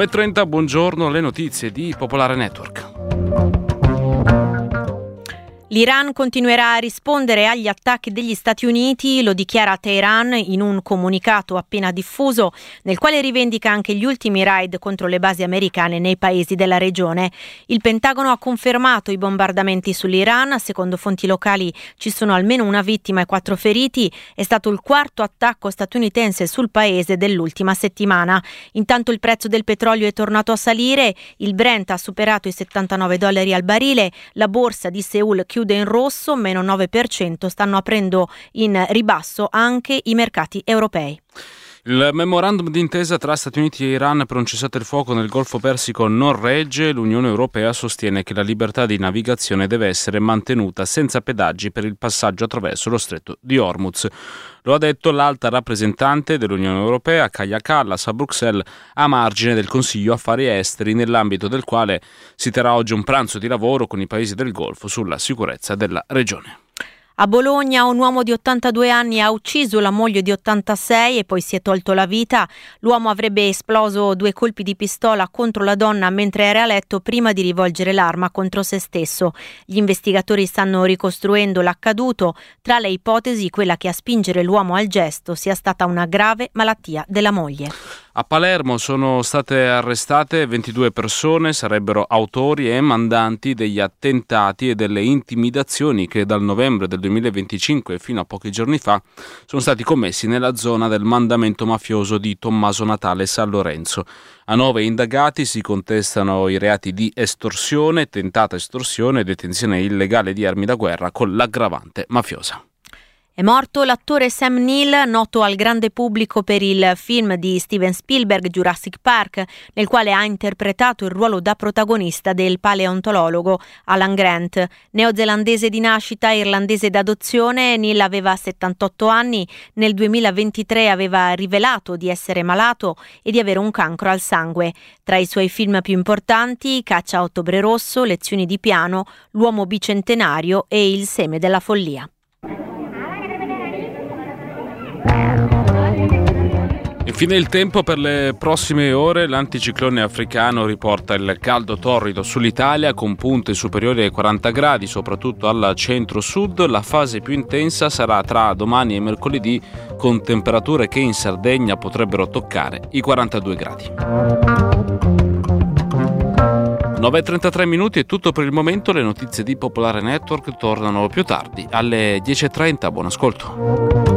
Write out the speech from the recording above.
9.30, buongiorno, le notizie di Popolare Network. L'Iran continuerà a rispondere agli attacchi degli Stati Uniti, lo dichiara Teheran in un comunicato appena diffuso, nel quale rivendica anche gli ultimi raid contro le basi americane nei paesi della regione. Il Pentagono ha confermato i bombardamenti sull'Iran, secondo fonti locali ci sono almeno una vittima e 4 feriti, è stato il quarto attacco statunitense sul paese dell'ultima settimana. Intanto il prezzo del petrolio è tornato a salire, il Brent ha superato i $79 al barile, la borsa di Seul chiude in rosso, meno 9%, stanno aprendo in ribasso anche i mercati europei. Il memorandum d'intesa tra Stati Uniti e Iran per un cessate il fuoco nel Golfo Persico non regge. L'Unione Europea sostiene che la libertà di navigazione deve essere mantenuta senza pedaggi per il passaggio attraverso lo stretto di Hormuz. Lo ha detto l'alta rappresentante dell'Unione Europea, Kaja Kallas, a Bruxelles, a margine del Consiglio Affari Esteri, nell'ambito del quale si terrà oggi un pranzo di lavoro con i paesi del Golfo sulla sicurezza della regione. A Bologna un uomo di 82 anni ha ucciso la moglie di 86 e poi si è tolto la vita. L'uomo avrebbe esploso 2 colpi di pistola contro la donna mentre era a letto prima di rivolgere l'arma contro se stesso. Gli investigatori stanno ricostruendo l'accaduto. Tra le ipotesi, quella che a spingere l'uomo al gesto sia stata una grave malattia della moglie. A Palermo sono state arrestate 22 persone, sarebbero autori e mandanti degli attentati e delle intimidazioni che dal novembre del 2025 fino a pochi giorni fa sono stati commessi nella zona del mandamento mafioso di Tommaso Natale San Lorenzo. A 9 indagati si contestano i reati di estorsione, tentata estorsione e detenzione illegale di armi da guerra con l'aggravante mafiosa. È morto l'attore Sam Neill, noto al grande pubblico per il film di Steven Spielberg Jurassic Park, nel quale ha interpretato il ruolo da protagonista del paleontologo Alan Grant. Neozelandese di nascita, irlandese d'adozione, Neill aveva 78 anni, nel 2023 aveva rivelato di essere malato e di avere un cancro al sangue. Tra i suoi film più importanti, Caccia a Ottobre Rosso, Lezioni di piano, L'uomo bicentenario e Il seme della follia. Infine il tempo per le prossime ore. L'anticiclone africano riporta il caldo torrido sull'Italia con punte superiori ai 40 gradi, soprattutto al centro-sud. La fase più intensa sarà tra domani e mercoledì, con temperature che in Sardegna potrebbero toccare i 42 gradi. 9.33 minuti è tutto per il momento. Le notizie di Popolare Network tornano più tardi alle 10.30. Buon ascolto.